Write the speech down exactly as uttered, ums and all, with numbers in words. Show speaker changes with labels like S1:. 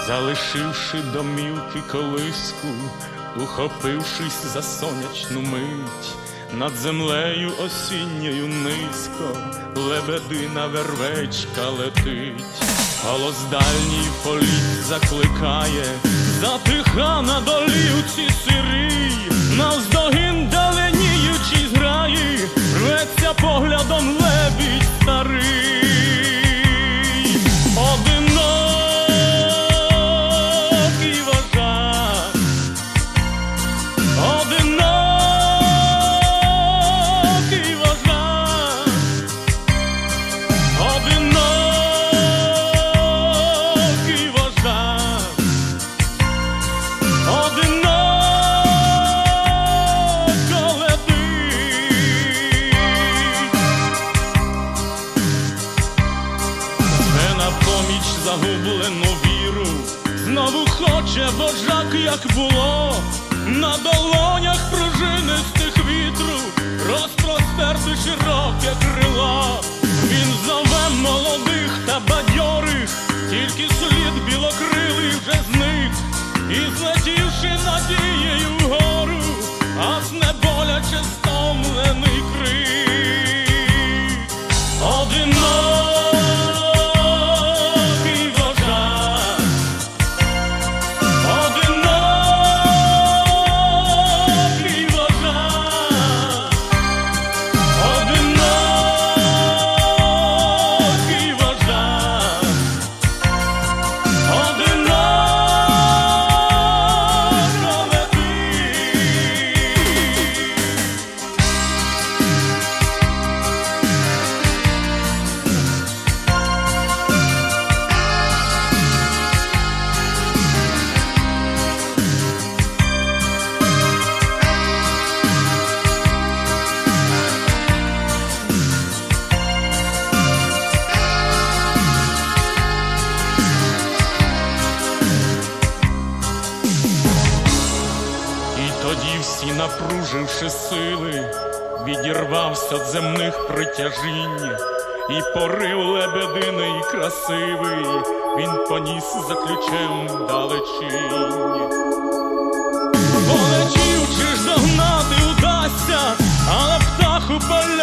S1: залишивши домівки колиску, ухопившись за сонячну мить, над землею осінньою низько лебедина вервечка летить. Голос дальній політ закликає, затиха на долівці сирій, навздогін даленіючи зграї, рветься поглядом лебідь старий. Одинокий вожак, одинокий вожак, одинокий вожак, одиноко летить. Зве на поміч загублену віру, знову хоче вожак, як було, на долонях пружинистих вітру розпростерти широке крило. Він зове молодих та бадьорих, тільки слід білокрилий вже зник, і злетівши надією вгору, аж неболяче стомлений крик. Одинокий вожак, одинокий вожак, одинокий вожак, одиноко летить. І тоді всі, напруживши сили, відірвався від земних притяжінь, і порив лебединий красивий він поніс за ключем далечінь. Полетів, чи ж догнати удасться, але птаху полюбив